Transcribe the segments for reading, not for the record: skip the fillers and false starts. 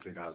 desempregado.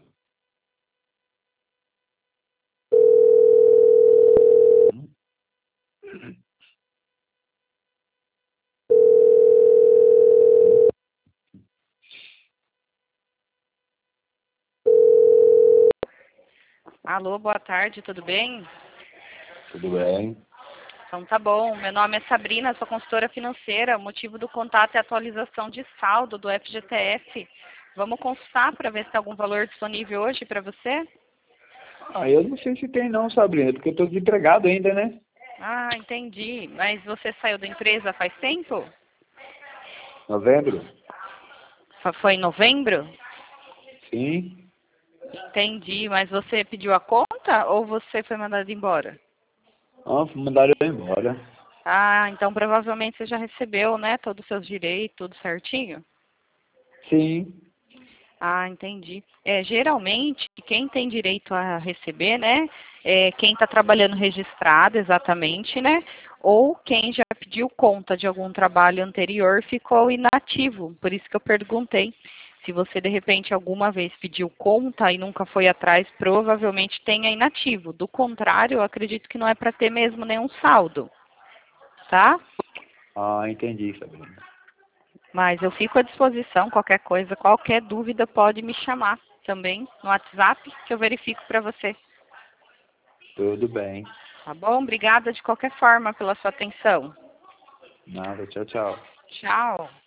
Alô, boa tarde, tudo bem? Tudo bem? Então tá bom, meu nome é Sabrina, sou consultora financeira, o motivo do contato é a atualização de saldo do FGTS. Vamos consultar para ver se tem algum valor disponível hoje para você? Eu não sei se tem não, Sabrina, porque eu estou desempregado ainda, né? Ah, entendi. Mas você saiu da empresa faz tempo? Novembro? Foi em novembro? Sim. Entendi, mas você pediu a conta ou você foi mandado embora? Mandaram eu embora. Ah, então provavelmente você já recebeu, né, todos os seus direitos, tudo certinho? Sim. Ah, entendi. Geralmente, quem tem direito a receber, né, é quem está trabalhando registrado exatamente, né, ou quem já pediu conta de algum trabalho anterior ficou inativo. Por isso que eu perguntei. Se você, de repente, alguma vez pediu conta e nunca foi atrás, provavelmente tenha inativo. Do contrário, eu acredito que não é para ter mesmo nenhum saldo, tá? Entendi, Sabrina. Mas eu fico à disposição, qualquer coisa, qualquer dúvida pode me chamar também no WhatsApp que eu verifico para você. Tudo bem. Tá bom? Obrigada de qualquer forma pela sua atenção. Nada, tchau, tchau. Tchau.